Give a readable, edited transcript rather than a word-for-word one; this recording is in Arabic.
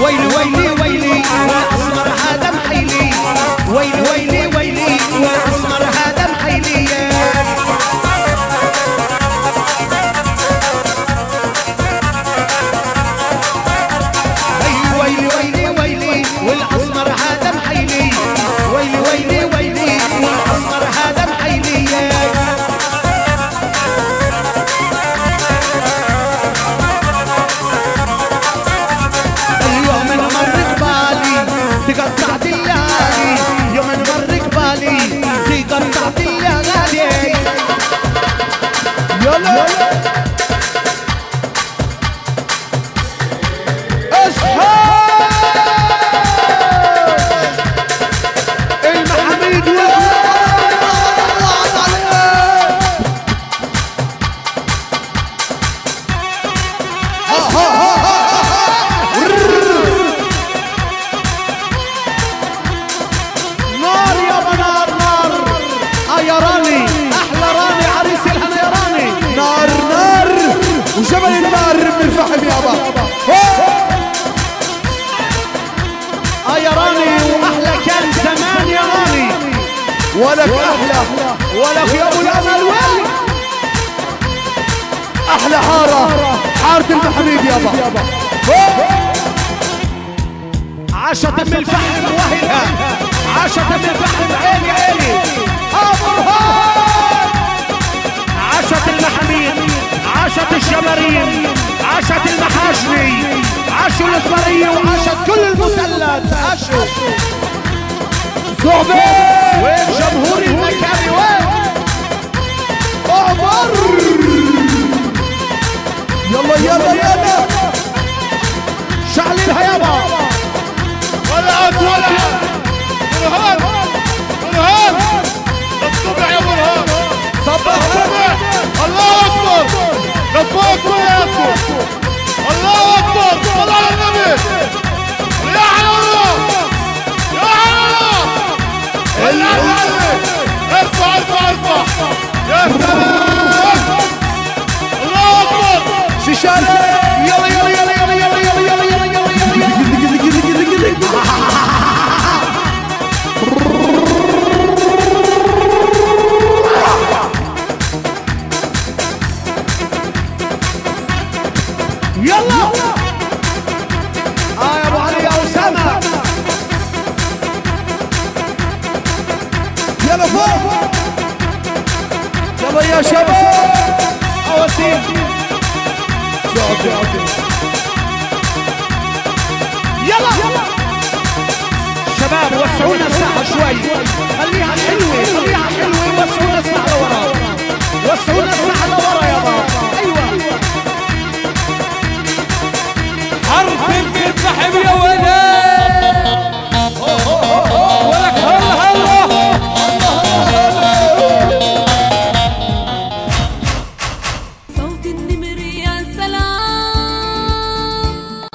ويلي ويلي ويلي والاسمر هذا محيلي، ويلي ويلي ويلي والاسمر هذا محيلي. ويلي ويلي ويلي والاسمر هذا محيلي، ويلي ويلي ويلي والاسمر هذا محيلي. اليوم مر قبالي تقطع دلالي، يوم مر قبالي تقطع دلالي. يلا وجبل النار من الفحم يابا. يا راني واحلى كان زمان يا راني، ولك احلى ولك يا ابو الامل وين احلى حارة المحميد يابا. عاشت من الفحم وهلها، عاشت من الفحم عيني عيني عاشت المحاميد، عاشت الشمرين، عاشت المحاشني، عاشوا الإخبارية وعاشت كل المثلث. عاشوا صعبة. وين جمهور المكان وين؟ اعبر يلا يلا يلا شعللها يابا. ولعت برهان برهان الصبح يا برهان صبح. الله اكبر لفوق كلياتكم. الله اكبر صلى على النبي. يا الله يا الله ارفع ارفع ارفع يا سلام. الله اكبر شيشانة. يلا يلا يلا يلا يلا يلا يلا يلا يلا يا ابو علي يا اسامه. يلا فوق يلا يا شباب. وسيم يلا شباب وسعونا الساحه شوي، خليها حلوه خليها